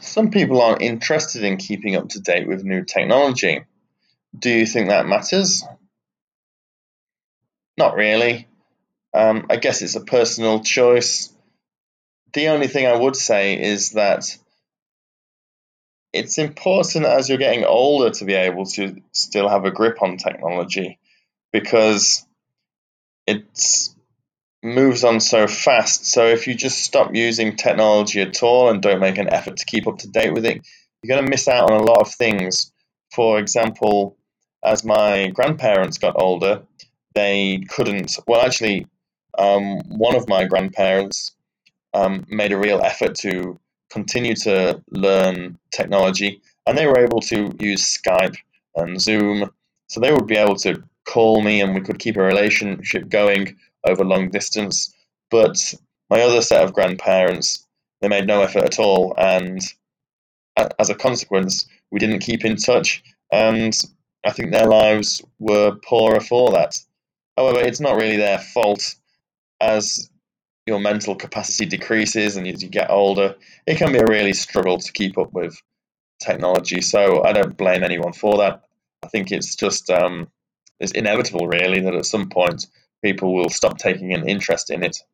Some people aren't interested in keeping up to date with new technology. Do you think that matters? Not really. I guess it's a personal choice. The only thing I would say is that it's important as you're getting older to be able to still have a grip on technology because it moves on so fast. So if you just stop using technology at all and don't make an effort to keep up to date with it, you're going to miss out on a lot of things. For example, as my grandparents got older, they couldn't. Well, actually, one of my grandparents made a real effort to continue to learn technology, and they were able to use Skype and Zoom. So they would be able to call me, and we could keep a relationship going over long distance. But my other set of grandparents, they made no effort at all, and as a consequence, we didn't keep in touch, and I think their lives were poorer for that. However, it's not really their fault as your mental capacity decreases and as you get older, it can be a really struggle to keep up with technology. So I don't blame anyone for that. I think it's just it's inevitable, really, that at some point people will stop taking an interest in it.